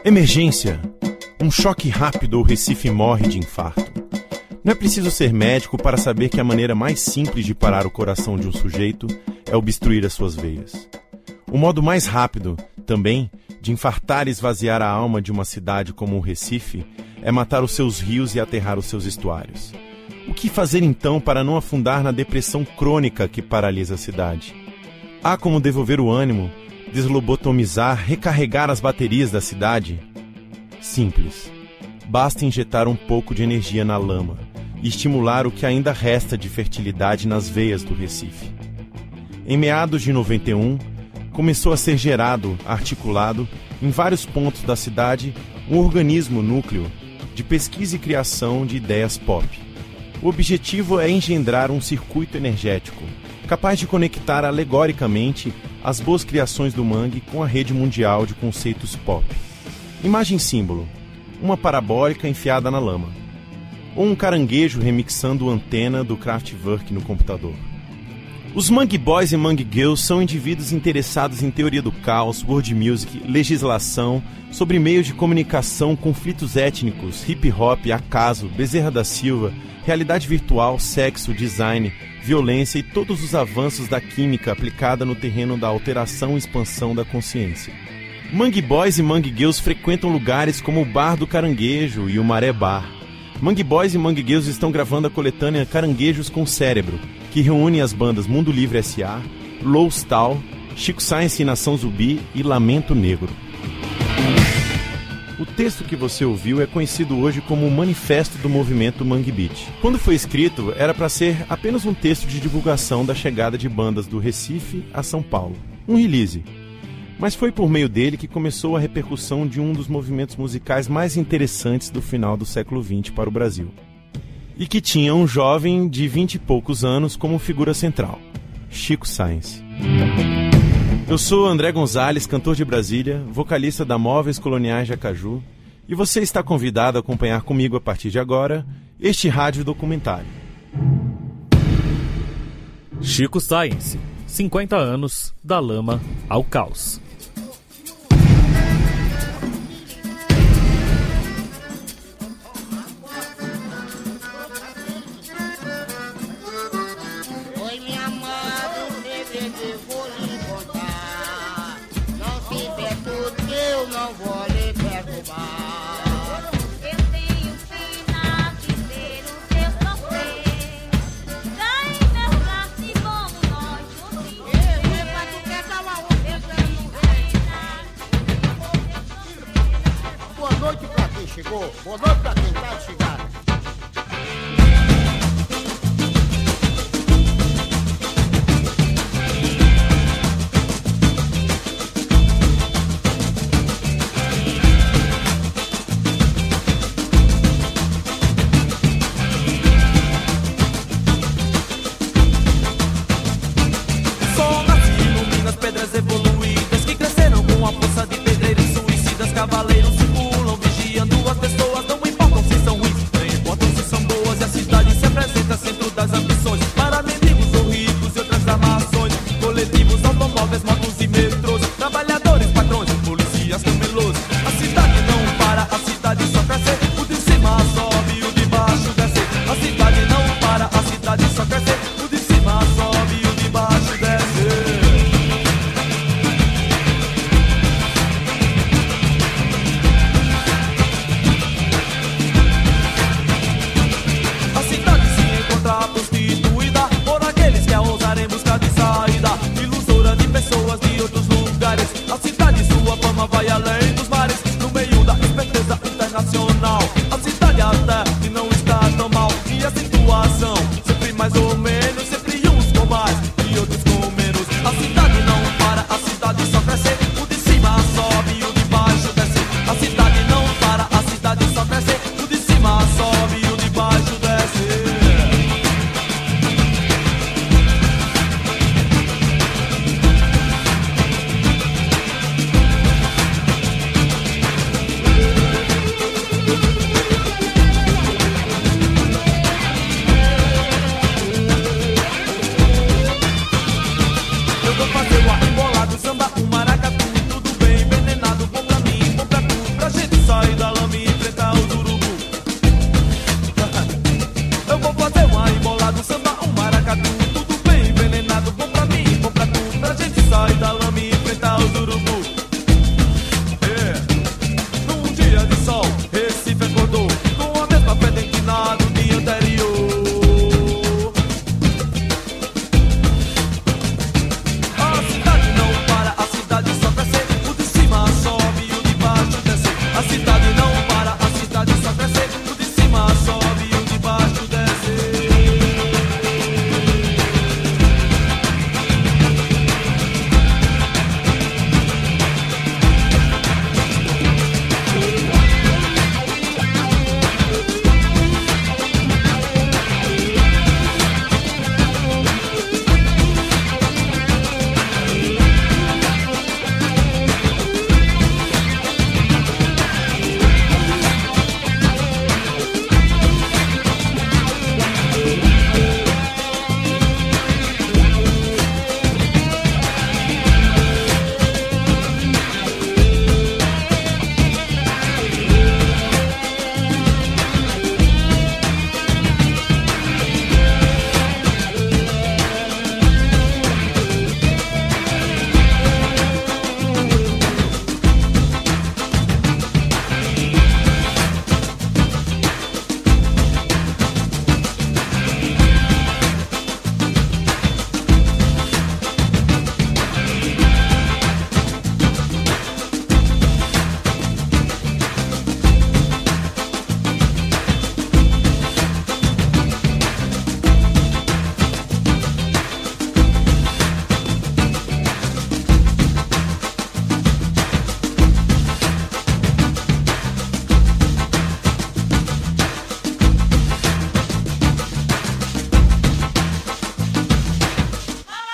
Emergência. Um choque rápido ou Recife morre de infarto. Não é preciso ser médico para saber que a maneira mais simples de parar o coração de um sujeito é obstruir as suas veias. O modo mais rápido, também, de infartar e esvaziar a alma de uma cidade como o Recife é matar os seus rios e aterrar os seus estuários. O que fazer então para não afundar na depressão crônica que paralisa a cidade? Há como devolver o ânimo, deslobotomizar, recarregar as baterias da cidade? Simples. Basta injetar um pouco de energia na lama e estimular o que ainda resta de fertilidade nas veias do Recife. Em meados de 91, começou a ser gerado, articulado, em vários pontos da cidade, um organismo núcleo de pesquisa e criação de ideias pop. O objetivo é engendrar um circuito energético, capaz de conectar alegoricamente as boas criações do mangue com a rede mundial de conceitos pop. Imagem símbolo: uma parabólica enfiada na lama, ou um caranguejo remixando a antena do Kraftwerk no computador. Os Mangue Boys e Mangue Girls são indivíduos interessados em teoria do caos, world music, legislação, sobre meios de comunicação, conflitos étnicos, hip-hop, acaso, Bezerra da Silva, realidade virtual, sexo, design, violência e todos os avanços da química aplicada no terreno da alteração e expansão da consciência. Mangue Boys e Mangue Girls frequentam lugares como o Bar do Caranguejo e o Maré Bar. Mangue Boys e Mangue Girls estão gravando a coletânea Caranguejos com Cérebro, que reúne as bandas Mundo Livre S.A., Low Stall, Chico Science e Nação Zumbi e Lamento Negro. O texto que você ouviu é conhecido hoje como o Manifesto do Movimento Mangue Beat. Quando foi escrito, era para ser apenas um texto de divulgação da chegada de bandas do Recife a São Paulo, um release. Mas foi por meio dele que começou a repercussão de um dos movimentos musicais mais interessantes do final do século XX para o Brasil. E que tinha um jovem de 20 e poucos anos como figura central, Chico Science. Eu sou André Gonzalez, cantor de Brasília, vocalista da Móveis Coloniais de Acaju, e você está convidado a acompanhar comigo a partir de agora este rádio documentário. Chico Science, 50 anos, da lama ao caos.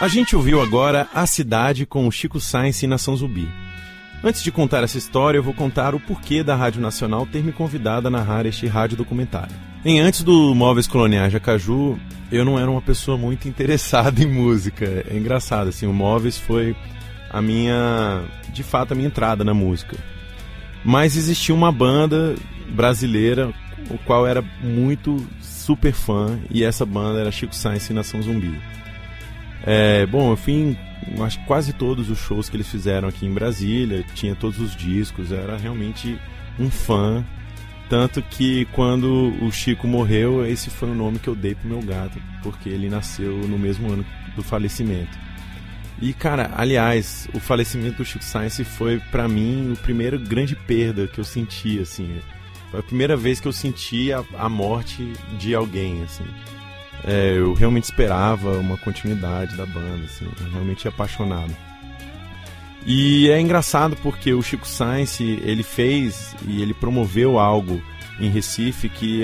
A gente ouviu agora A Cidade com o Chico Science e Nação Zumbi. Antes de contar essa história, eu vou contar o porquê da Rádio Nacional ter me convidado a narrar este rádio documentário. Antes do Móveis Coloniais de Acaju, eu não era uma pessoa muito interessada em música. É engraçado, assim, o Móveis foi de fato, a minha entrada na música. Mas existia uma banda brasileira, o qual era muito super fã, e essa banda era Chico Science e Nação Zumbi. Eu fui em acho que quase todos os shows que eles fizeram aqui em Brasília, tinha todos os discos, eu era realmente um fã, tanto que quando o Chico morreu, esse foi o nome que eu dei pro meu gato, porque ele nasceu no mesmo ano do falecimento. E, cara, aliás, o falecimento do Chico Science foi, pra mim, a primeira grande perda que eu senti, assim. Foi a primeira vez que eu senti a morte de alguém, assim. Eu realmente esperava uma continuidade da banda, assim, eu realmente apaixonado. E é engraçado porque o Chico Science, ele fez e ele promoveu algo em Recife que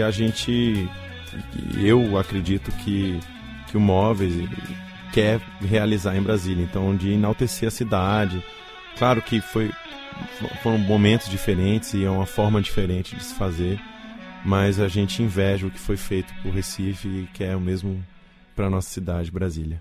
eu acredito que o Móveis quer realizar em Brasília, então de enaltecer a cidade. Claro que foram momentos diferentes e é uma forma diferente de se fazer, mas a gente inveja o que foi feito por Recife e quer o mesmo para a nossa cidade, Brasília.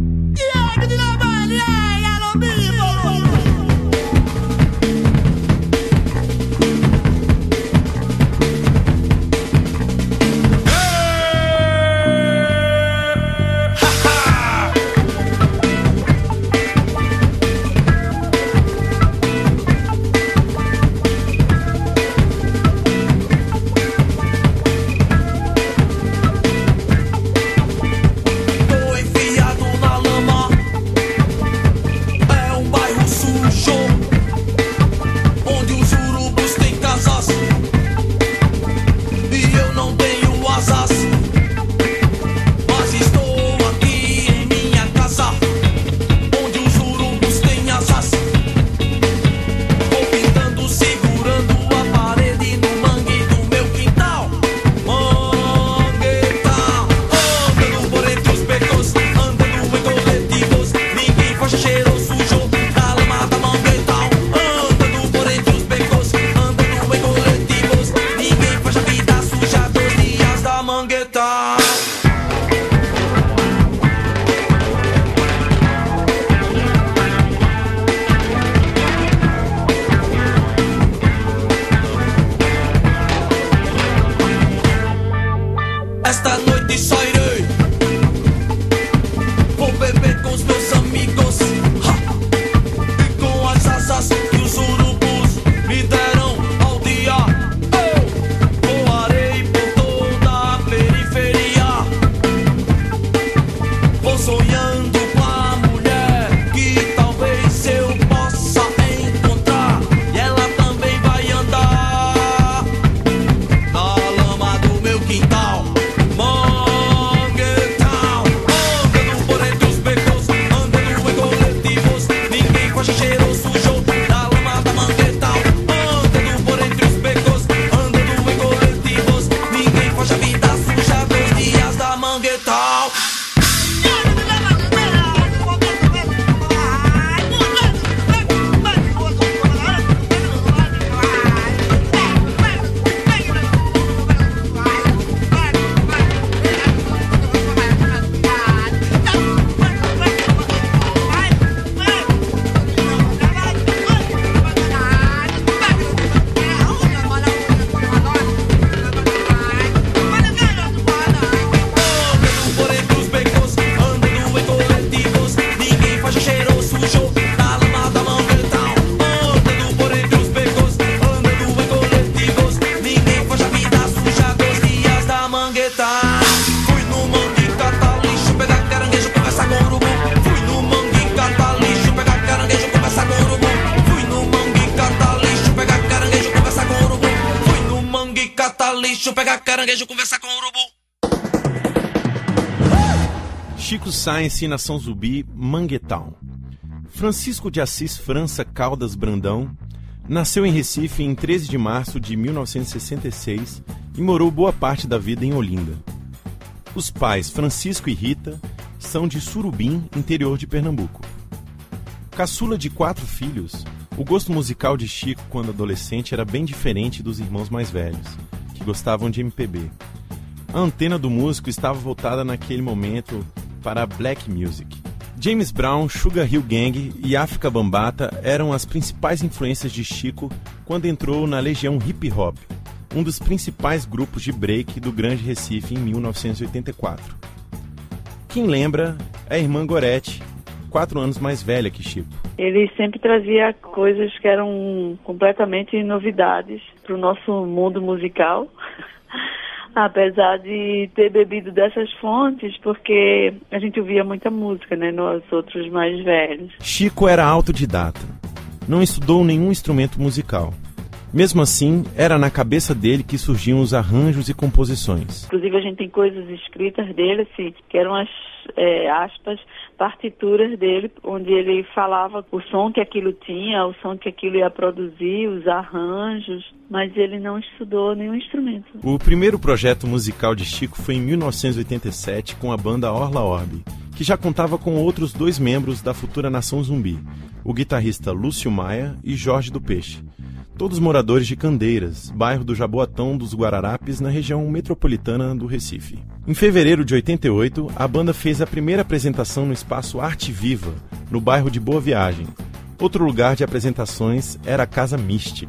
Chico Science e Nação Zumbi, Manguetown. Francisco de Assis França Caldas Brandão nasceu em Recife em 13 de março de 1966 e morou boa parte da vida em Olinda. Os pais Francisco e Rita tradição de Surubim, interior de Pernambuco. Caçula de 4 filhos, o gosto musical de Chico quando adolescente era bem diferente dos irmãos mais velhos, que gostavam de MPB. A antena do músico estava voltada naquele momento para a black music. James Brown, Sugar Hill Gang e África Bambata eram as principais influências de Chico quando entrou na legião hip hop, um dos principais grupos de break do Grande Recife em 1984. Quem lembra é a irmã Gorete, 4 anos mais velha que Chico. Ele sempre trazia coisas que eram completamente novidades para o nosso mundo musical, apesar de ter bebido dessas fontes, porque a gente ouvia muita música, né, nós outros mais velhos. Chico era autodidata, não estudou nenhum instrumento musical. Mesmo assim, era na cabeça dele que surgiam os arranjos e composições. Inclusive, a gente tem coisas escritas dele, assim, que eram as aspas, partituras dele, onde ele falava o som que aquilo tinha, o som que aquilo ia produzir, os arranjos, mas ele não estudou nenhum instrumento. O primeiro projeto musical de Chico foi em 1987 com a banda Orla Orbe, que já contava com outros 2 membros da futura Nação Zumbi, o guitarrista Lúcio Maia e Jorge do Peixe, todos moradores de Candeiras, bairro do Jaboatão dos Guararapes, na região metropolitana do Recife. Em fevereiro de 88, a banda fez a primeira apresentação no espaço Arte Viva, no bairro de Boa Viagem. Outro lugar de apresentações era a Casa Misty.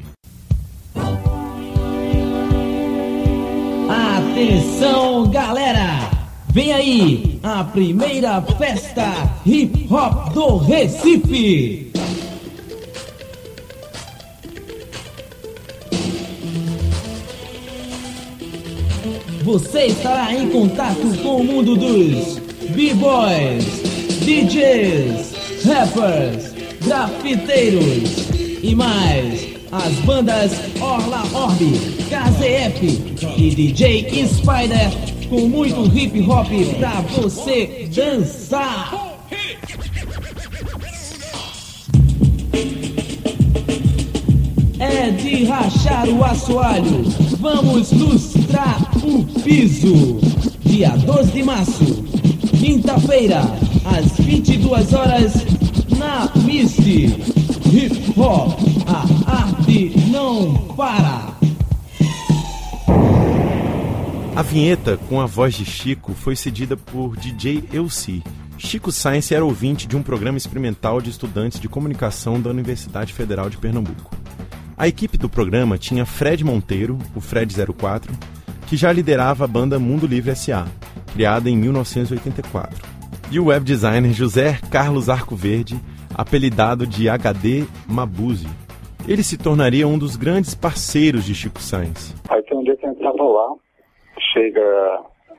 Atenção, galera! Vem aí, a primeira festa hip hop do Recife! Você estará em contato com o mundo dos b-boys, DJs, rappers, grafiteiros e mais as bandas Orla Orbe, KZF e DJ Spider com muito hip hop pra você dançar. É de rachar o assoalho, vamos lustrar o piso. Dia 12 de março, quinta-feira, às 22 horas, na Misty. Hip Hop, a arte não para. A vinheta com a voz de Chico foi cedida por DJ Elci. Chico Science era ouvinte de um programa experimental de estudantes de comunicação da Universidade Federal de Pernambuco. A equipe do programa tinha Fred Monteiro, o Fred 04, que já liderava a banda Mundo Livre S.A., criada em 1984, e o web designer José Carlos Arcoverde, apelidado de HD Mabuse. Ele se tornaria um dos grandes parceiros de Chico Science. Aí tem um dia que a gente estava lá, chega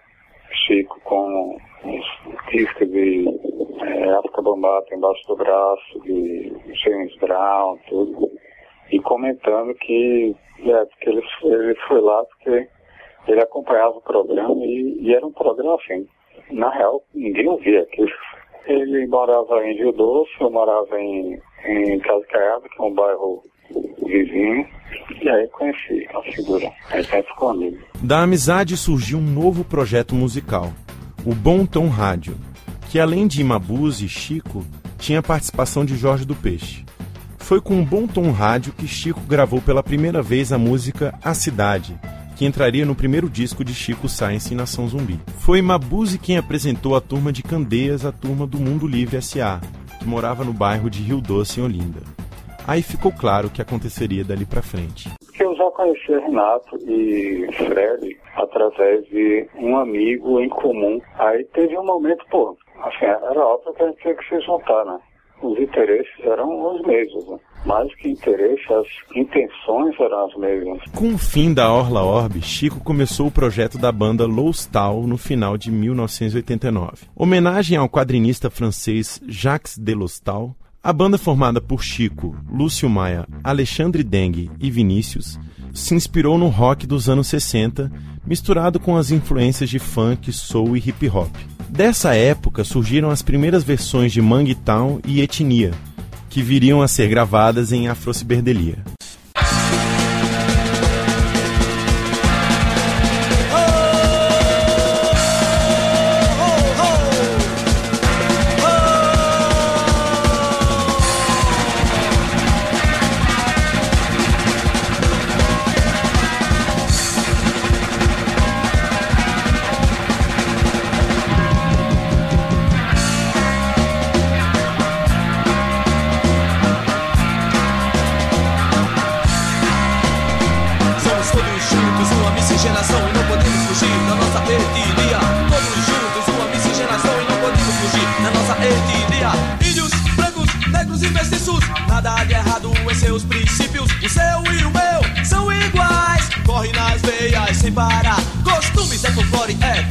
Chico com uns discos de África Bambata embaixo do braço, de James Brown, tudo, e comentando que ele foi lá porque ele acompanhava o programa e era um programa assim, na real, ninguém ouvia aquilo. Ele morava em Rio Doce, eu morava em Casa Caiada, que é um bairro vizinho, e aí conheci a figura, aí ficou amigo. Da amizade surgiu um novo projeto musical, o Bom Tom Rádio, que além de Mabuse e Chico, tinha a participação de Jorge do Peixe. Foi com o Bom Tom Rádio que Chico gravou pela primeira vez a música A Cidade, que entraria no primeiro disco de Chico Science e Nação Zumbi. Foi Mabuse quem apresentou a turma de Candeias à turma do Mundo Livre S.A., que morava no bairro de Rio Doce, em Olinda. Aí ficou claro o que aconteceria dali pra frente. Eu já conhecia Renato e Fred através de um amigo em comum. Aí teve um momento, assim, era óbvio que a gente tinha que se juntar, né? Os interesses eram os mesmos, né? Mais que interesse, as intenções eram as mesmas. Com o fim da Orla Orbe, Chico começou o projeto da banda Lostal no final de 1989. Homenagem ao quadrinista francês Jacques Delostal, a banda formada por Chico, Lúcio Maia, Alexandre Dengue e Vinícius se inspirou no rock dos anos 60, misturado com as influências de funk, soul e hip hop. Dessa época surgiram as primeiras versões de Mangue Town e Etnia, que viriam a ser gravadas em afrociberdelia.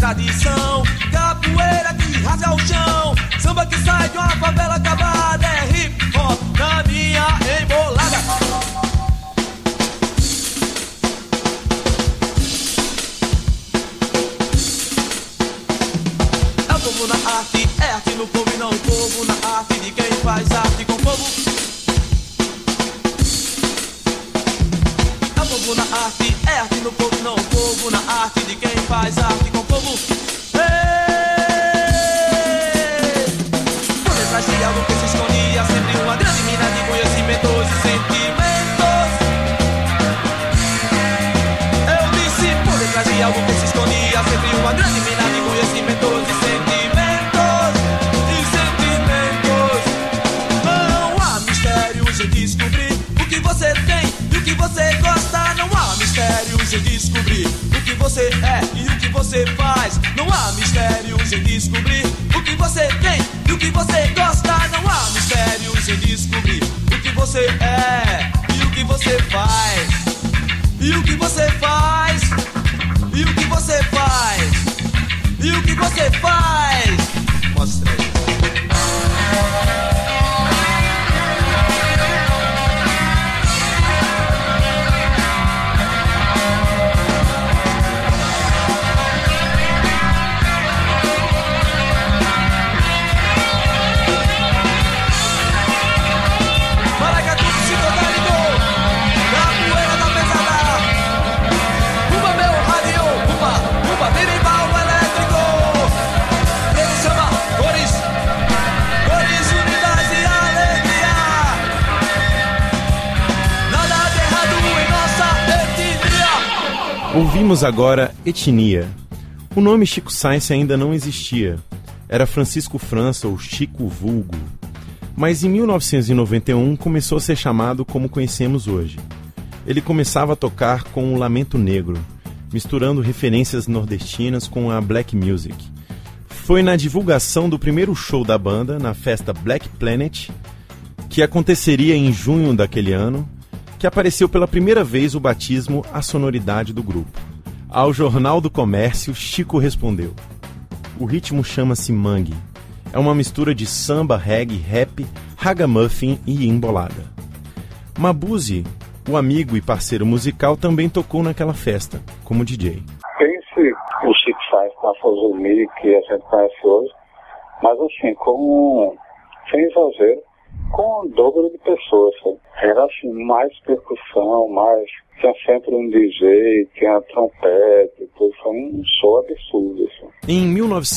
tradição. Capoeira que rasga o chão, samba que sai de uma favela acabada. É hip hop na minha embolada. É o povo na arte, é arte no povo e não o povo na arte de quem faz arte com o povo. É o povo na arte, é arte no povo e não o povo na arte de quem faz arte com o povo. Por detrás de algo que se escondia sempre uma grande mina de conhecimentos e sentimentos. Eu disse, por detrás de algo que se escondia sempre uma grande mina de conhecimentos e sentimentos. Não há mistérios em descobrir o que você tem e o que você gosta. Não há mistérios em descobrir o que você é e o que você faz. Não há mistérios em descobrir o que você tem e o que você gosta. Não há mistérios em descobrir o que você é e o que você faz. E o que você faz. E o que você faz. E o que você faz. Mostra aí. Ouvimos agora Etnia. O nome Chico Science ainda não existia. Era Francisco França ou Chico Vulgo. Mas em 1991 começou a ser chamado como conhecemos hoje. Ele começava a tocar com o Lamento Negro, misturando referências nordestinas com a black music. Foi na divulgação do primeiro show da banda, na festa Black Planet, que aconteceria em junho daquele ano, que apareceu pela primeira vez o batismo à sonoridade do grupo. Ao Jornal do Comércio, Chico respondeu: o ritmo chama-se mangue. É uma mistura de samba, reggae, rap, ragamuffin e embolada. Mabuse, o amigo e parceiro musical, também tocou naquela festa, como DJ. Pense o Chico Science na Fozumi, que a gente conhece hoje, mas assim, sem exagero, com um dobro de pessoas, sabe? Era assim, mais percussão, tinha sempre um DJ, tinha trompete, tudo, foi um show absurdo, assim. Em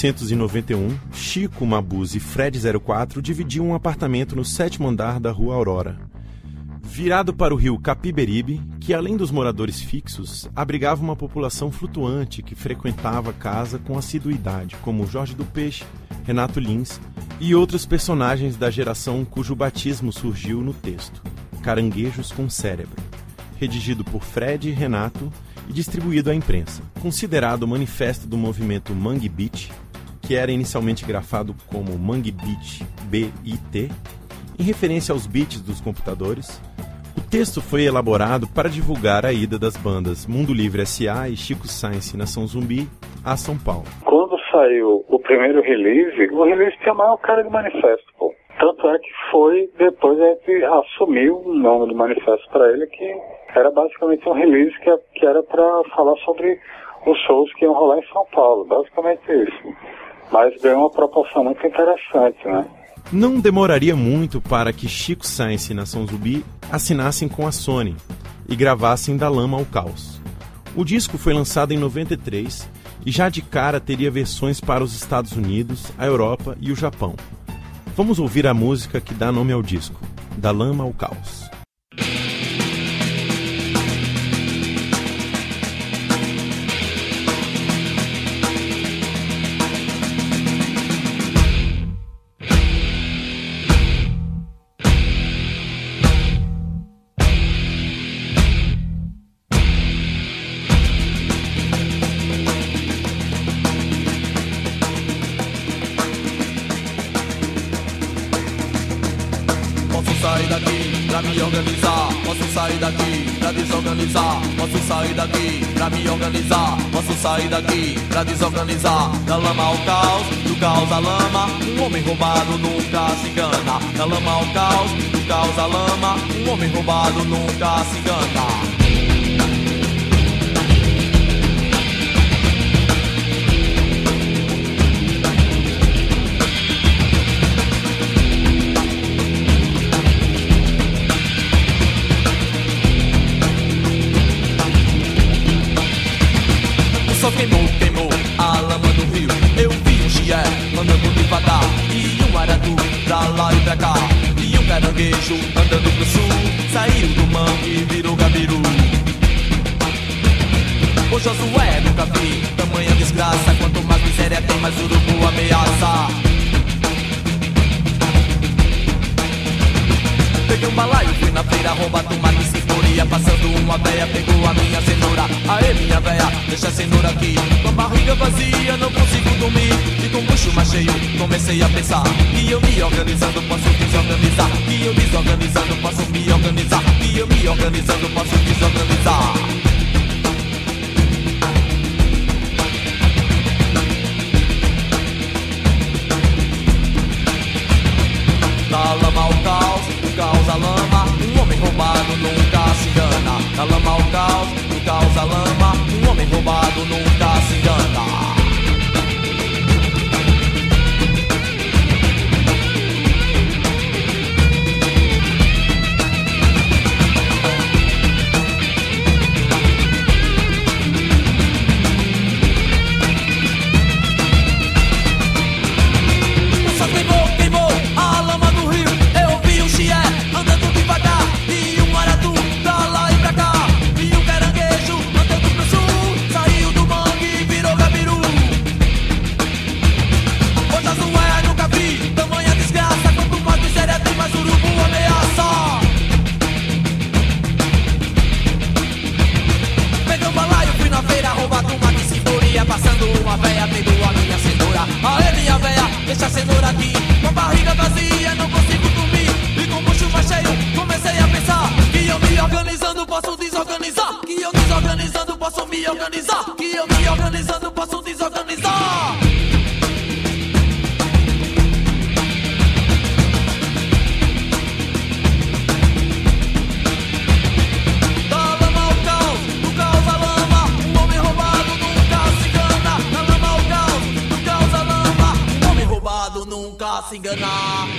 1991, Chico, Mabuse e Fred 04 dividiam um apartamento no 7º andar da Rua Aurora, virado para o rio Capiberibe, que além dos moradores fixos, abrigava uma população flutuante que frequentava a casa com assiduidade, como Jorge do Peixe, Renato Lins e outros personagens da geração cujo batismo surgiu no texto, Caranguejos com Cérebro, redigido por Fred e Renato e distribuído à imprensa. Considerado o manifesto do movimento Mangue Beat, que era inicialmente grafado como Mangue Beat BIT, em referência aos beats dos computadores, o texto foi elaborado para divulgar a ida das bandas Mundo Livre S.A. e Chico Science Nação Zumbi a São Paulo. Quando saiu o primeiro release, o release tinha a maior cara de manifesto, pô. Tanto é que foi, depois a gente assumiu o nome do manifesto para ele, que era basicamente um release que era para falar sobre os shows que iam rolar em São Paulo, basicamente isso. Mas ganhou uma proporção muito interessante, né? Não demoraria muito para que Chico Science e Nação Zumbi assinassem com a Sony e gravassem Da Lama ao Caos. O disco foi lançado em 93 e já de cara teria versões para os Estados Unidos, a Europa e o Japão. Vamos ouvir a música que dá nome ao disco, Da Lama ao Caos. Sair daqui pra me organizar. posso sair daqui pra desorganizar. Posso sair daqui pra me organizar. Posso sair daqui pra desorganizar. Da lama ao caos, do caos à lama. Um homem roubado nunca se engana. Da lama ao caos, do caos à lama. Um homem roubado nunca se engana. Queimou a lama do rio. Eu vi um chié andando devagar, e um aratu pra lá e pra cá, e um caranguejo andando pro sul. Saiu do mangue e virou gabiru. Ô Josué, nunca vi tamanha desgraça. Quanto mais miséria tem, mais urubu ameaça. Peguei um balaio, fui na feira roubar tomate e cebola. Passando uma véia, pegou a minha cenoura. Aê, minha véia, deixa a cenoura aqui. Com a barriga vazia, não consigo dormir. E com o bucho mais cheio, comecei a pensar que eu me organizando posso desorganizar. Que eu desorganizando posso me organizar. Que eu me organizando posso desorganizar. Da lama ao caos, do caos à lama. Um homem roubado nunca se engana. Da lama ao caos, do caos à lama. Um homem roubado nunca se engana. Passando uma véia, pegou a minha cenoura. Aê, minha véia, deixa a cenoura aqui. Com a barriga vazia, não consigo dormir. E com o bucho mais cheio, comecei a pensar que eu me organizando posso desorganizar. Que eu desorganizando posso me organizar. Que eu me organizando posso desorganizar. Nunca se enganar.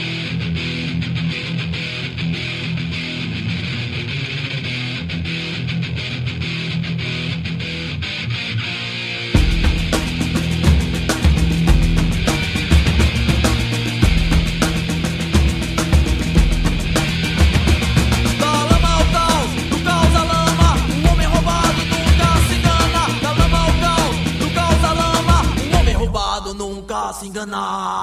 Da lama ao caos, do caos à lama. Um homem roubado nunca se engana. Da lama ao caos, do caos à lama. Um homem roubado nunca se enganar.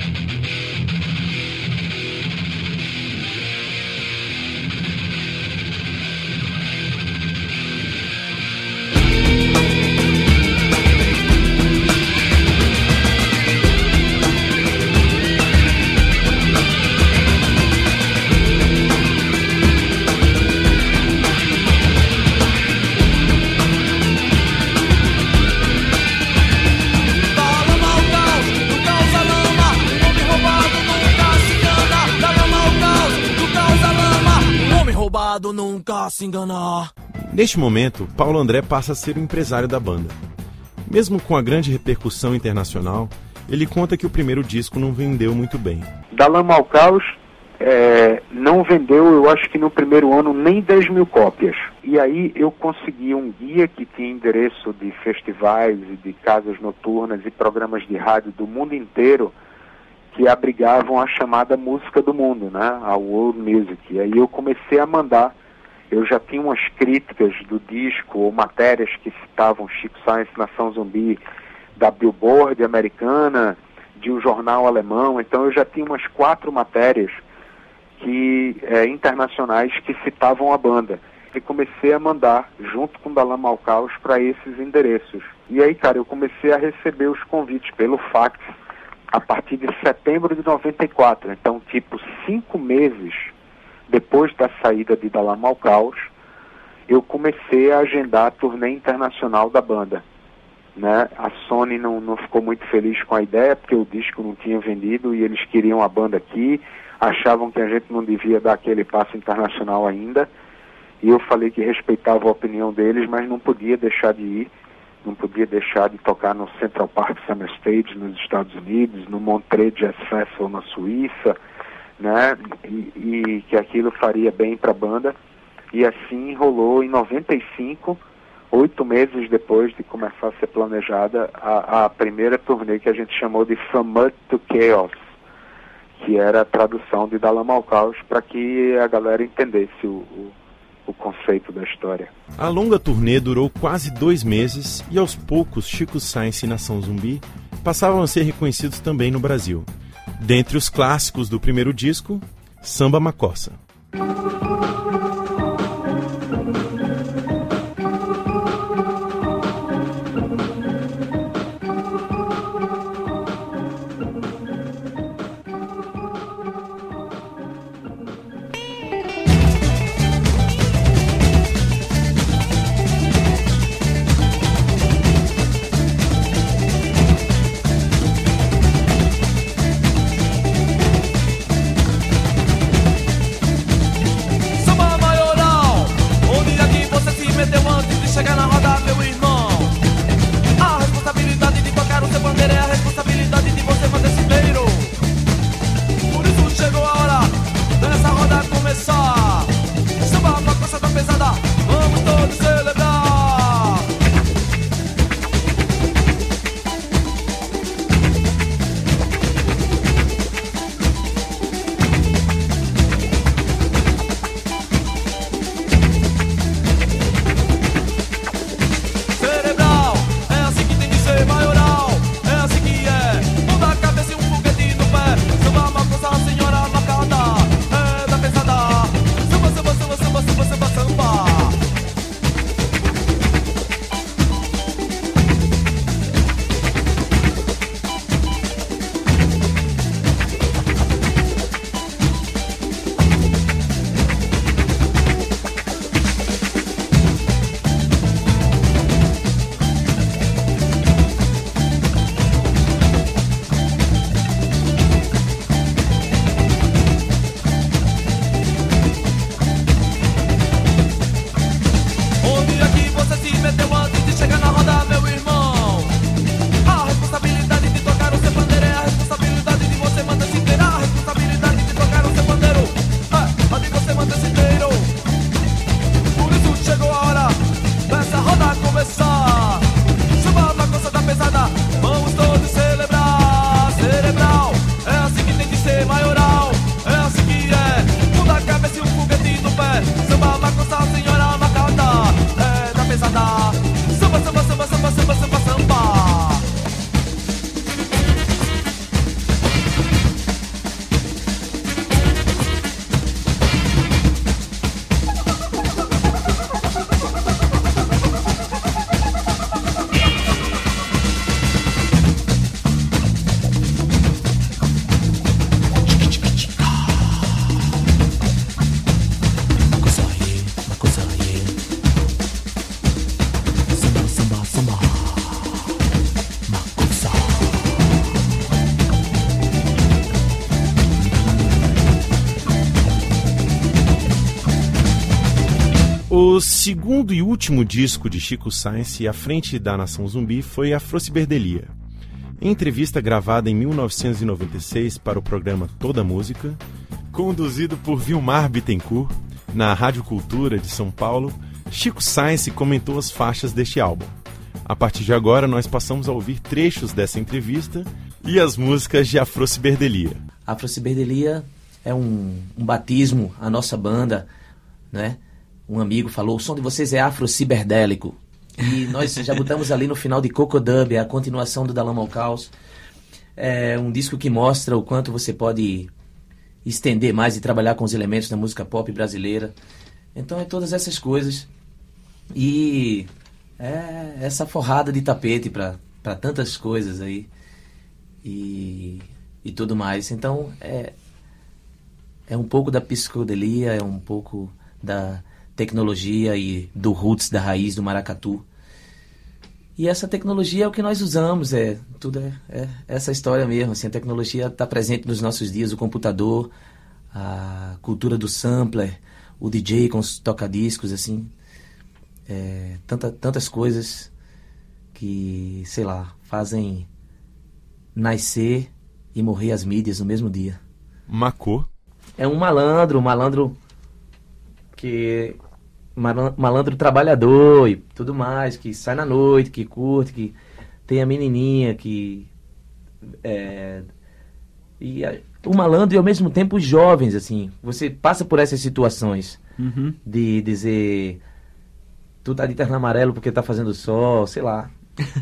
Nunca se enganar. Neste momento, Paulo André passa a ser o empresário da banda. Mesmo com a grande repercussão internacional, ele conta que o primeiro disco não vendeu muito bem. Da lama ao caos, não vendeu, eu acho que no primeiro ano, nem 10 mil cópias. E aí eu consegui um guia que tinha endereço de festivais e de casas noturnas e programas de rádio do mundo inteiro que abrigavam a chamada música do mundo, né? A World Music. E aí eu comecei a mandar. Eu já tinha umas críticas do disco ou matérias que citavam Chico Science, Nação Zumbi, da Billboard americana, de um jornal alemão. Então eu já tinha umas 4 matérias internacionais que citavam a banda. E comecei a mandar, junto com Da Lama ao Caos, para esses endereços. E aí, cara, eu comecei a receber os convites pelo fax a partir de setembro de 94. Então, 5 meses depois da saída de Da Lama ao Caos, eu comecei a agendar a turnê internacional da banda, né? A Sony não ficou muito feliz com a ideia, porque o disco não tinha vendido e eles queriam a banda aqui, achavam que a gente não devia dar aquele passo internacional ainda, e eu falei que respeitava a opinião deles, mas não podia deixar de ir, não podia deixar de tocar no Central Park Summer Stage nos Estados Unidos, no Montreux Jazz Festival na Suíça, né? E que aquilo faria bem para a banda. E assim rolou em 95, 8 meses depois de começar a ser planejada a primeira turnê que a gente chamou de From Mud to Chaos, que era a tradução de Da Lama ao Caos, para que a galera entendesse o conceito da história. A longa turnê durou quase 2 meses e aos poucos Chico Science e Nação Zumbi passavam a ser reconhecidos também no Brasil. Dentre os clássicos do primeiro disco, Samba Macossa. O segundo e último disco de Chico Science à frente da Nação Zumbi foi Afrociberdelia. Em entrevista gravada em 1996 para o programa Toda Música, conduzido por Vilmar Bittencourt, na Rádio Cultura de São Paulo, Chico Science comentou as faixas deste álbum. A partir de agora, nós passamos a ouvir trechos dessa entrevista e as músicas de Afrociberdelia. Afrociberdelia é um batismo à nossa banda, né? Um amigo falou, o som de vocês é afrociberdélico. E nós já botamos ali no final de Cocodub, a continuação do Da Lama ao Caos. É um disco que mostra o quanto você pode estender mais e trabalhar com os elementos da música pop brasileira. Então é todas essas coisas. E é essa forrada de tapete para tantas coisas aí. E tudo mais. Então é É um pouco da psicodelia, é um pouco da tecnologia e do roots, da raiz do maracatu. E essa tecnologia é o que nós usamos, tudo é essa história mesmo. Assim, a tecnologia está presente nos nossos dias, o computador, a cultura do sampler, o DJ com os tocadiscos, assim, tantas coisas que, sei lá, fazem nascer e morrer as mídias no mesmo dia. Macô. É um malandro que... Malandro trabalhador e tudo mais, que sai na noite, que curte, que tem a menininha, que... o malandro e ao mesmo tempo os jovens, assim. Você passa por essas situações de dizer... Tu tá de terno amarelo porque tá fazendo sol, sei lá.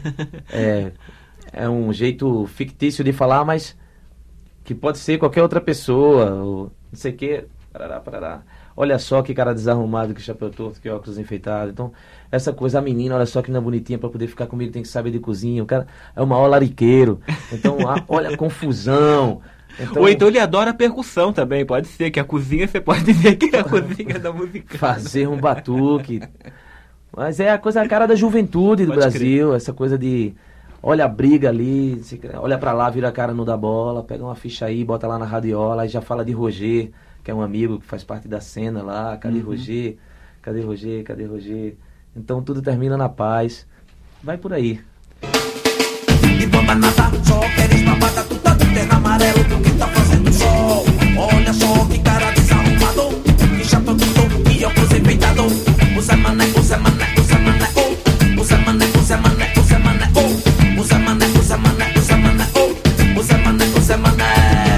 É um jeito fictício de falar, mas que pode ser qualquer outra pessoa, ou não sei o que, parará. Olha só que cara desarrumado, que chapéu torto, que óculos enfeitado. Então, essa coisa, a menina, olha só que não é bonitinha, pra poder ficar comigo tem que saber de cozinha. O cara é o maior lariqueiro. Então, olha a confusão. Ou então ele adora a percussão também. Pode ser que a cozinha, você pode dizer que é a cozinha da música. Fazer um batuque. Mas é a coisa, a cara da juventude do Brasil. Crer. Essa coisa de... Olha a briga ali, olha pra lá, vira a cara, não dá bola, pega uma ficha aí, bota lá na radiola, aí já fala de Roger, que é um amigo que faz parte da cena lá. Cadê Roger? Cadê Roger? Cadê Roger? Então tudo termina na paz. Vai por aí. E bomba nada, só queres babada, tu tá de terno amarelo porque tá fazendo sol. Olha só que cara desarrumado, que chapéu tudo, que óculos enfeitado. Usa mané, usa mané, usa mané, oh. Usa mané, usa mané, usa mané, oh. Usa mané, usa mané, usa mané, oh. Usa mané, usa mané.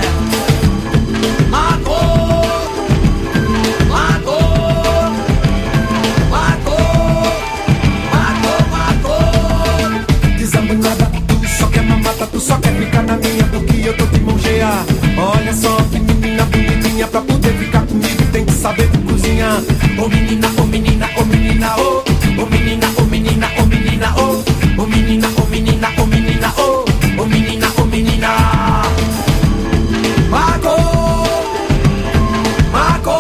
Tu só quer ficar na minha porque eu tô de mão cheia. Olha só que menina bonitinha, pra poder ficar comigo tem que saber cozinhar. Ô menina, ô menina, ô menina, ô. Ô menina, ô menina, ô menina, ô. Ô menina, ô menina, ô menina, ô. Ô menina, ô menina. Marco, Marco,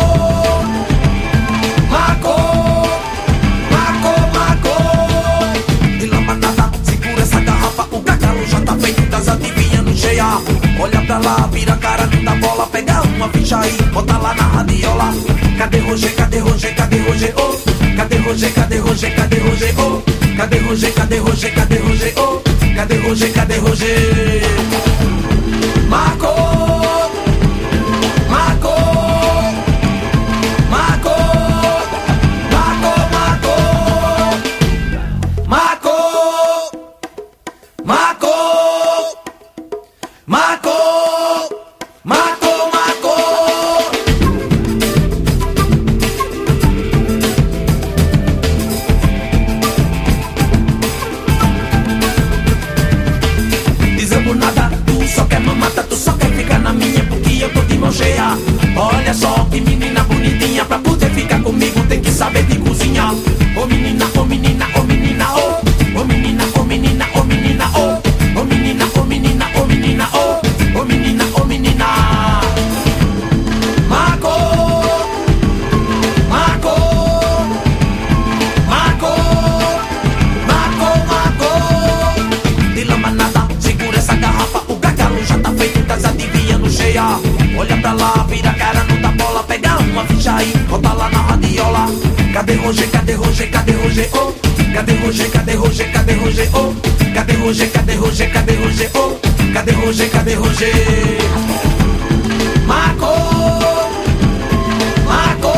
Marco, Marco, Marco. E lambanada, segura essa garrafa, o gargalo já tá feito, das adivinhando cheia. Olha pra lá, vira a cara, não dá bola, pega uma ficha aí, bota lá na radiola. Cadê Roger, cadê Roger, cadê Roger, oh? Cadê Roger, cadê Roger, cadê Roger, oh? Cadê Roger, cadê Roger, cadê Roger, oh? Cadê Roger, cadê Roger? Marco, Marco, Marco, Marco, Marco, Marco, Marco, Marco, Marco, Marco. Dizendo nada, tu só quer mamata, tu só quer ficar na minha porque eu tô de mão cheia. Olha só que menina bonitinha, pra poder ficar comigo tem que saber de cozinhar. Ô menina, ô menina, ô menina, ô. Ô menina, ô menina, ô menina, ô. Ô menina, ô menina, ô menina, ô. Ô menina, ô menina. Marco, Marco, Marco, Marco, Marco. De lama nada, segura essa garrafa, o gargalo já tá feito, das adivinhando cheia. Olha pra lá, vira a cara, não dá bola, pega uma ficha aí, bota lá na radiola. Cadê Roger, cadê Roger, cadê Roger, oh? Cadê Roger, cadê Roger, cadê Roger, oh? Cadê Roger, cadê Roger, cadê Roger, oh? Cadê Roger, cadê Roger? Marco, Marco,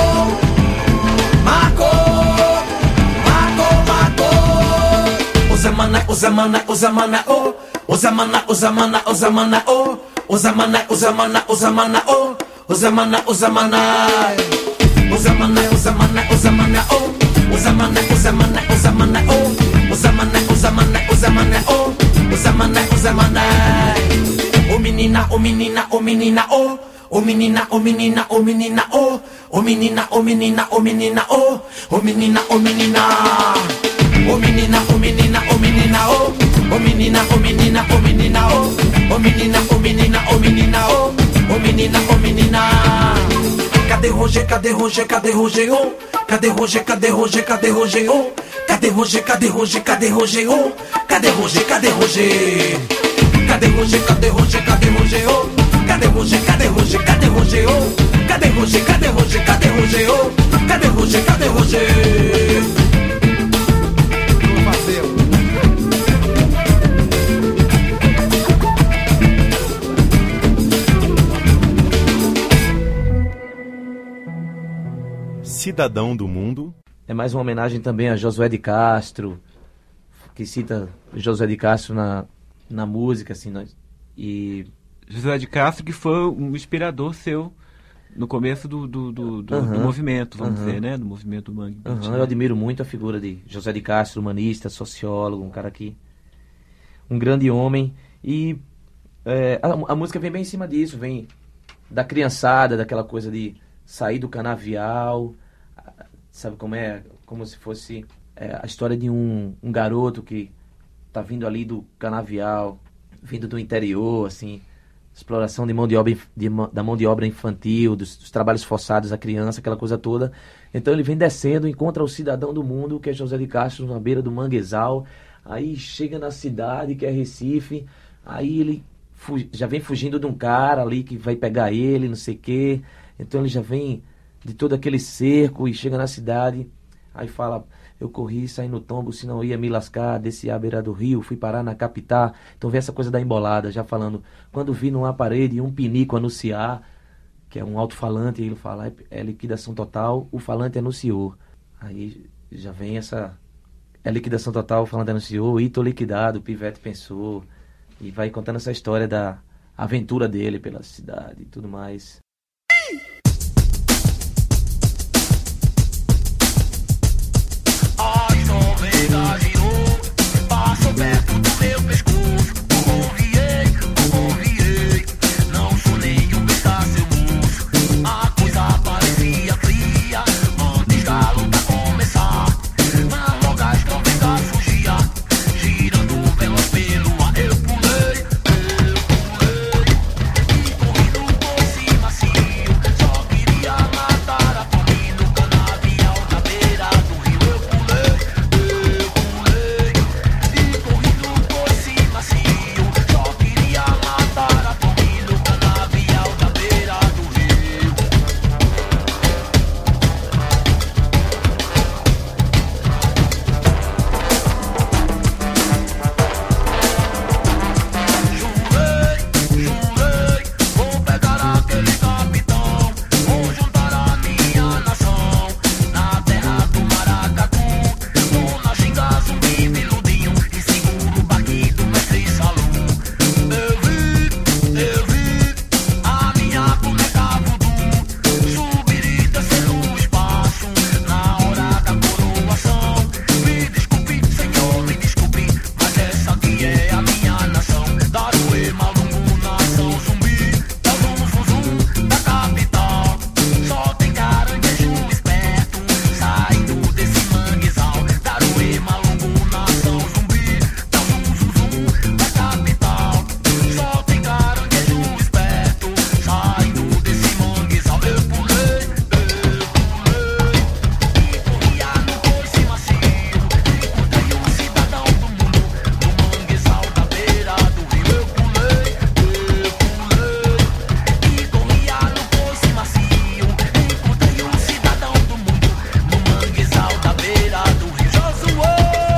Marco, Marco, Marco. Usa mané, usa mané, usa mané, oh. Usa mané, usa mané, usa mané, oh. Usa mané, usa mané, usa mané, oh. Usa mané, usa mané. Usa mané, usa mané, usa mané, oh. Usa mané, usa mané, usa mané, oh. Usa mané, usa mané, usa mané, oh. Usa mané, usa mané. Ô menina, ô menina, ô menina, oh. Ô menina, ô menina, ô menina, oh. Ô menina, ô menina, ô menina, oh. Ô menina, ô menina. Ô menina, ô menina, ô menina, oh. Ô menina, ô menina, ô menina, oh. Ô menina, ô menina, ô menina, oh. Ô menina, ô menina. Roger, cadê Roger, cadê Roger, oh? Cadê Roger, cadê Roger, cadê Roger, oh? Cadê Roger, cadê Roger, cadê Roger, oh? Cadê Roger, cadê Roger? Cadê Roger, cadê Roger, cadê Roger, oh? Cadê Roger, cadê Roger, cadê Roger, oh? Cadê Roger, cadê Roger, cadê Roger, oh? Cadê Roger, cadê Roger? Cidadão do Mundo. É mais uma homenagem também a Josué de Castro, que cita Josué de Castro na música, assim, e... Josué de Castro, que foi um inspirador seu no começo do movimento, vamos dizer, né? Do movimento do Mangue. Eu admiro muito a figura de Josué de Castro, humanista, sociólogo, um cara que... um grande homem. E a música vem bem em cima disso, vem da criançada, daquela coisa de sair do canavial, sabe como é? Como se fosse a história de um garoto que tá vindo ali do canavial, vindo do interior, assim, exploração de mão de obra, da mão de obra infantil, dos trabalhos forçados à criança, aquela coisa toda. Então ele vem descendo, encontra o cidadão do mundo, que é José de Castro, na beira do manguezal, aí chega na cidade, que é Recife, aí ele já vem fugindo de um cara ali que vai pegar ele, não sei o quê. Então ele já vem de todo aquele cerco e chega na cidade, aí fala, eu corri, saí no tombo, senão ia me lascar, desci à beira do rio, fui parar na capital. Então vem essa coisa da embolada, já falando, quando vi numa parede um pinico anunciar, que é um alto-falante, ele fala, é liquidação total, o falante anunciou. Aí já vem essa, é liquidação total, o falante anunciou, e tô liquidado, o pivete pensou, e vai contando essa história da aventura dele pela cidade e tudo mais. Passou perto do meu pescoço, confiei, não sou nem um besta seu moço. A coisa parecia fria, antes da luta começar. Na loga as trombetas fugia, girando veloz pelo ar. Eu pulei, e correndo por cima macio. Só queria matar a fome no canavial na beira do rio. Eu pulei. Só queria matar a fome no canavial da beira do rio. Jurei, vou pegar aquele capitão, vou juntar a minha nação na terra do maracatu. Vou na xinga zumbi veludinho e seguro o barquinho do mestre Salum. Eu vi a minha boneca voodoo subir e descer no espaço na hora da coroação. Me desculpe, senhor, me desculpe, mas essa aqui é a minha nação. Daruê, Malungu, nação zumbi, da zum da capital. Só tem caranguejo esperto saindo desse manguezal. Daruê, Malungu, nação zumbi, da zum da capital. Só tem caranguejo esperto saindo desse manguezal. Eu pulei, e corria no coice macio. Encontrei um cidadão do mundo no manguezal da beira do rio. Eu pulei, e corria no coice macio. Encontrei um cidadão do mundo no manguezal da beira do rio. Josué!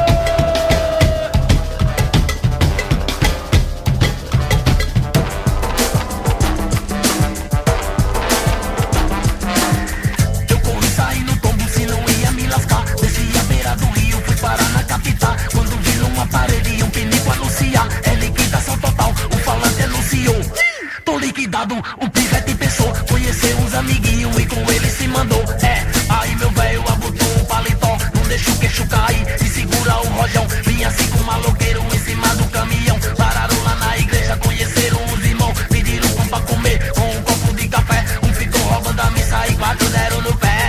Eu corri, saí no tombo, se não ia me lascar. Desci à beira do rio, fui parar na capital. Quando vi numa parede um pinico anunciar, é liquidação total, o falante anunciou. Tô liquidado, o pivete pensou, conheceu uns amiguinhos e com ele se mandou. Aí meu velho abotou o paletó, não deixa o queixo cair e segura o rojão. Vinha assim com o maloqueiro em cima do caminhão. Pararam lá na igreja, conheceram os irmãos, pediram pão pra comer com um copo de café. Um ficou roubando a missa e 4 deram no pé.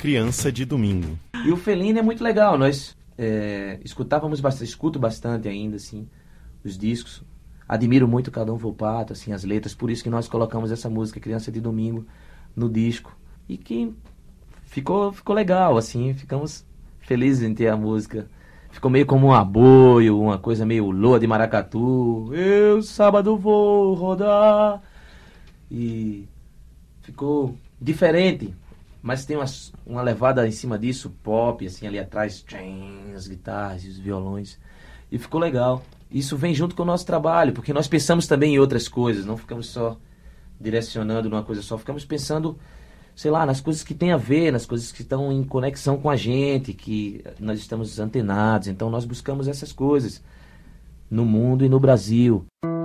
Criança de Domingo. E o Fellini é muito legal, nós escuto bastante ainda, assim, os discos. Admiro muito o Caldão Volpato, assim, as letras, por isso que nós colocamos essa música Criança de Domingo no disco. E que ficou legal, assim, ficamos felizes em ter a música. Ficou meio como um aboio, uma coisa meio Lua de Maracatu. Eu sábado vou rodar. E ficou diferente, mas tem uma levada em cima disso, pop, assim, ali atrás, as guitarras e os violões. E ficou legal. Isso vem junto com o nosso trabalho, porque nós pensamos também em outras coisas, não ficamos só direcionando numa coisa só, ficamos pensando, sei lá, nas coisas que tem a ver, nas coisas que estão em conexão com a gente, que nós estamos antenados. Então nós buscamos essas coisas no mundo e no Brasil.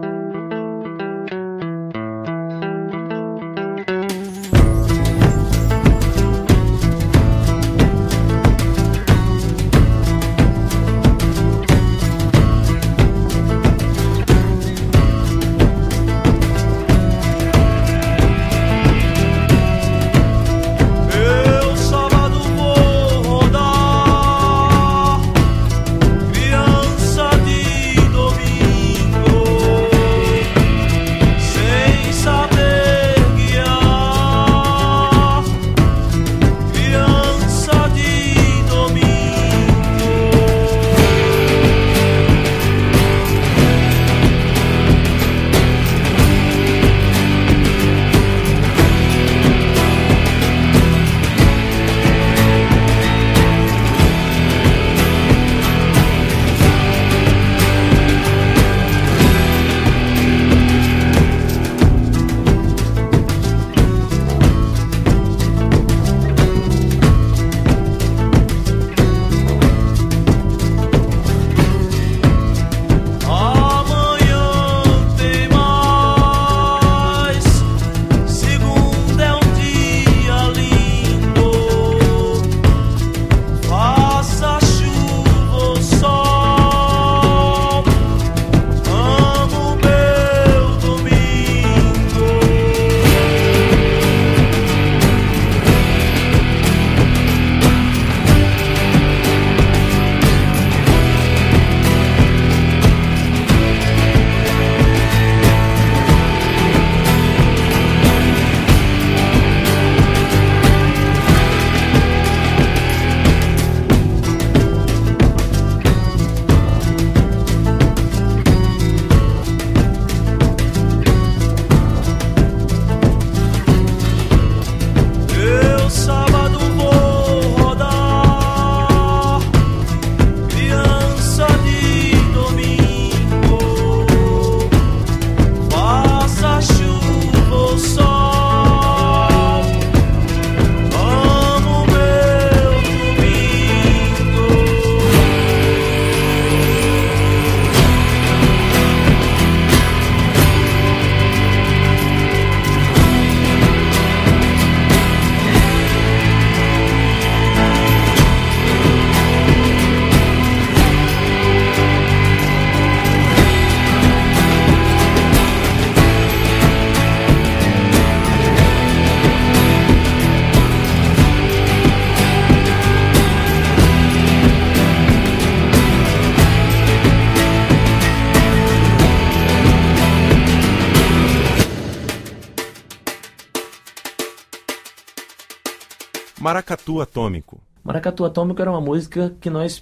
Maracatu Atômico. Maracatu Atômico era uma música que nós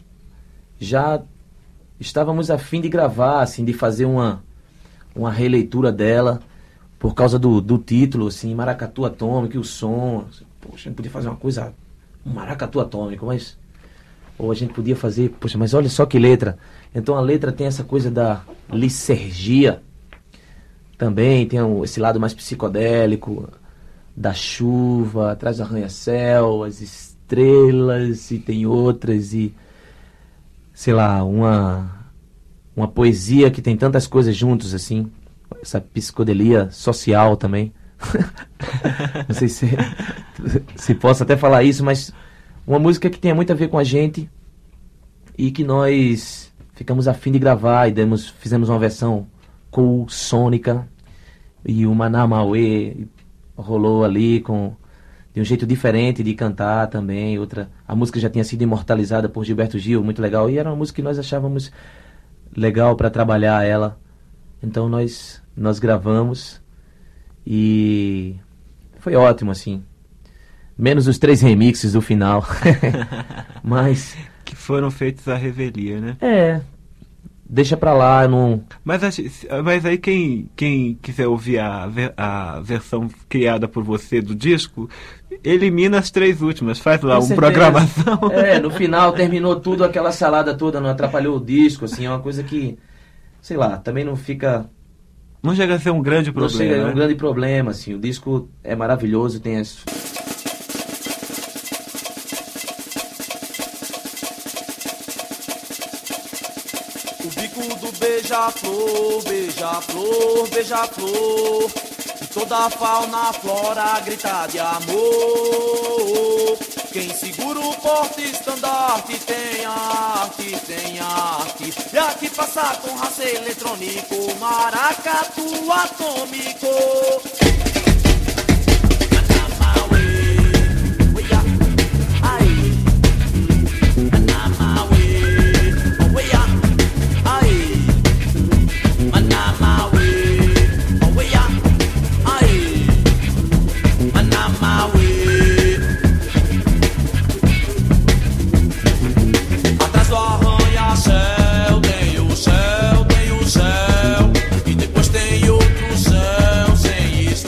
já estávamos a fim de gravar, assim, de fazer uma releitura dela, por causa do título, assim, Maracatu Atômico, e o som. Assim, poxa, a gente podia fazer uma coisa, um Maracatu Atômico, mas... Ou a gente podia fazer, poxa, mas olha só que letra. Então a letra tem essa coisa da licergia, também tem esse lado mais psicodélico, da chuva, atrás do arranha-céu, as estrelas, e tem outras, e sei lá, uma poesia que tem tantas coisas juntos, assim, essa psicodelia social também. Não sei se posso até falar isso, mas uma música que tem muito a ver com a gente e que nós ficamos a fim de gravar e fizemos uma versão cool, sônica, e o Maná Mauê rolou ali com de um jeito diferente de cantar também. A música já tinha sido imortalizada por Gilberto Gil, muito legal. E era uma música que nós achávamos legal para trabalhar ela. Então nós gravamos e foi ótimo, assim. Menos os 3 remixes do final. Mas... que foram feitos à revelia, né? Deixa pra lá, não... Mas aí quem quiser ouvir a versão criada por você do disco, elimina as 3 últimas, faz lá uma programação. No final terminou tudo, aquela salada toda, não atrapalhou o disco, assim, é uma coisa que, sei lá, também não fica... Não chega a ser um grande problema. Não chega a ser um grande problema, assim, o disco é maravilhoso, tem as... Beija-flor, beija-flor, beija-flor, e toda a fauna, a flora grita de amor. Quem segura o porta-estandarte tem arte, tem arte. E aqui passa com raça eletrônico, maracatu atômico. Céu, tem o céu, e depois tem outro céu sem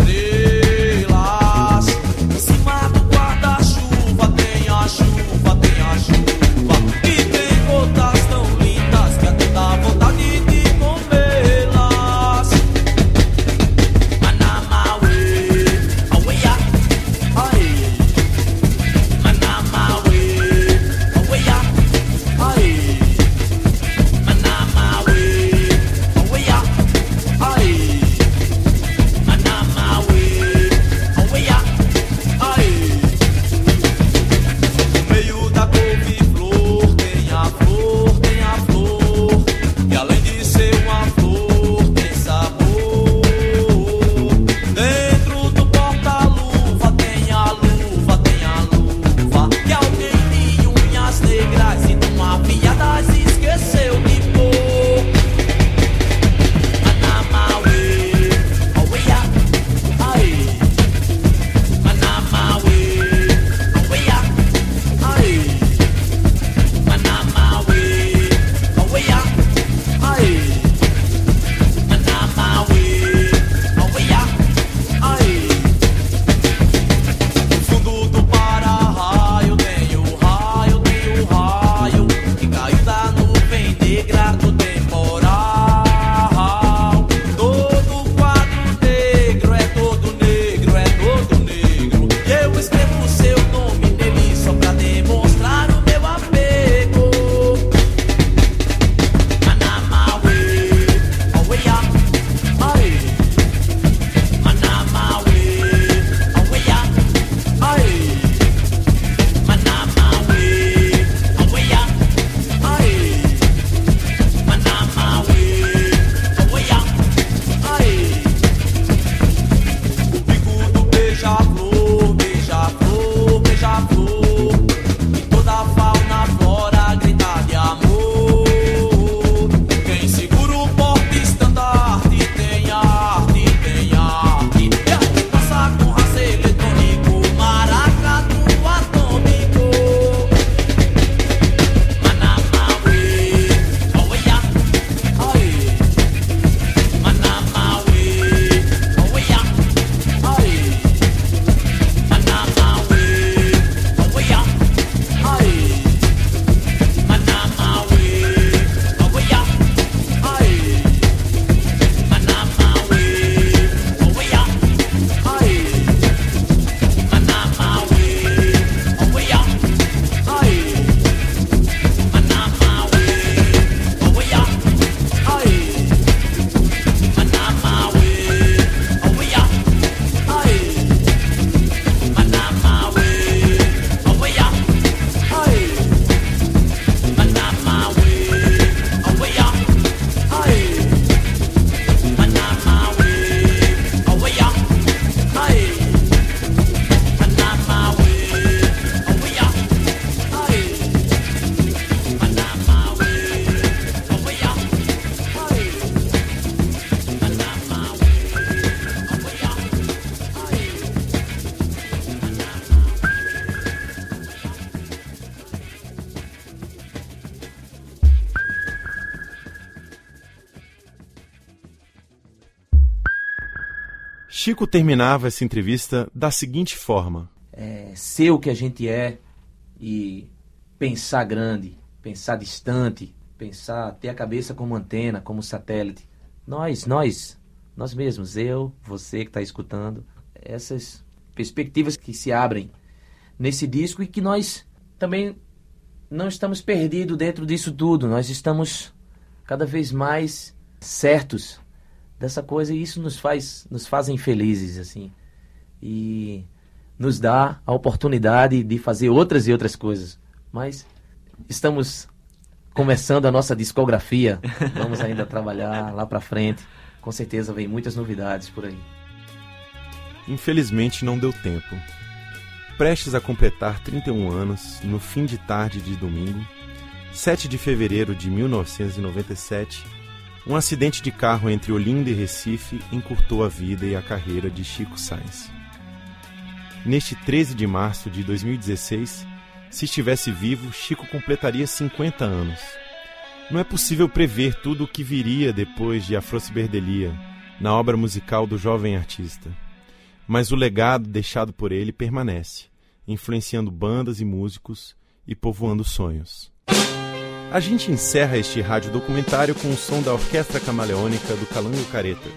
Chico terminava essa entrevista da seguinte forma: ser o que a gente é e pensar grande, pensar distante, ter a cabeça como antena, como satélite. Nós mesmos, eu, você que está escutando, essas perspectivas que se abrem nesse disco e que nós também não estamos perdidos dentro disso tudo. Nós estamos cada vez mais certos dessa coisa e isso nos fazem felizes, assim. E nos dá a oportunidade de fazer outras e outras coisas. Mas estamos começando a nossa discografia. Vamos ainda trabalhar lá pra frente. Com certeza vem muitas novidades por aí. Infelizmente não deu tempo. Prestes a completar 31 anos, no fim de tarde de domingo, 7 de fevereiro de 1997, um acidente de carro entre Olinda e Recife encurtou a vida e a carreira de Chico Science. Neste 13 de março de 2016, se estivesse vivo, Chico completaria 50 anos. Não é possível prever tudo o que viria depois de Afrociberdelia, na obra musical do jovem artista. Mas o legado deixado por ele permanece, influenciando bandas e músicos e povoando sonhos. A gente encerra este rádio documentário com o som da Orquestra Camaleônica do Calango Careta.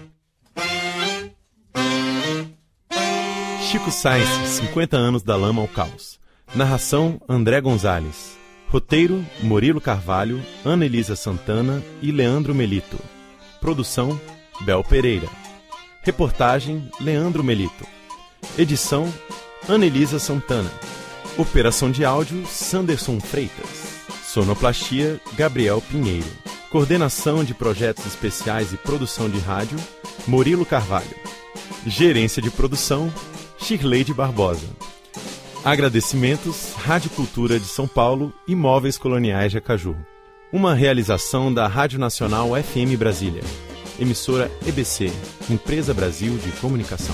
Chico Science, 50 anos da lama ao caos. Narração, André Gonzalez. Roteiro, Murilo Carvalho, Ana Elisa Santana e Leandro Melito. Produção, Bel Pereira. Reportagem, Leandro Melito. Edição, Ana Elisa Santana. Operação de áudio, Sanderson Freitas. Sonoplastia, Gabriel Pinheiro. Coordenação de projetos especiais e produção de rádio, Murilo Carvalho. Gerência de produção, Shirley Barbosa. Agradecimentos, Rádio Cultura de São Paulo e Móveis Coloniais de Acaju. Uma realização da Rádio Nacional FM Brasília. Emissora EBC, Empresa Brasil de Comunicação.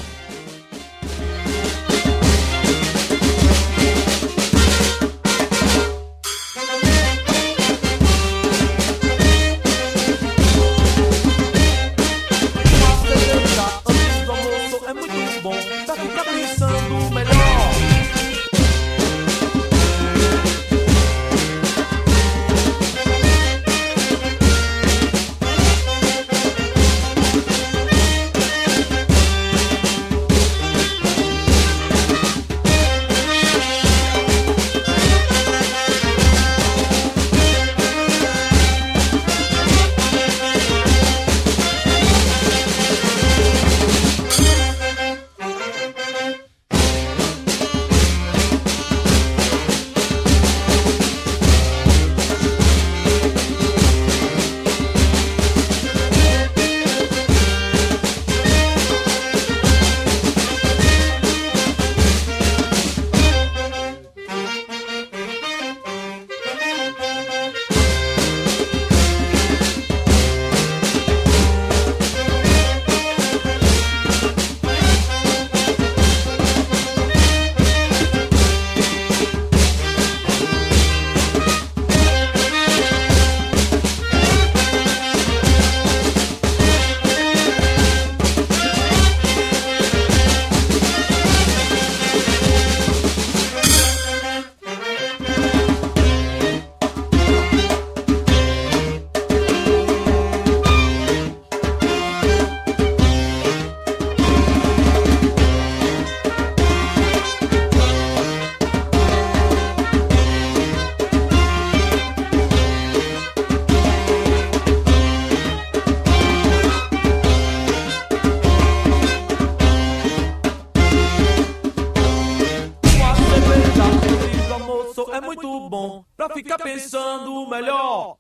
É muito bom pra ficar pensando melhor.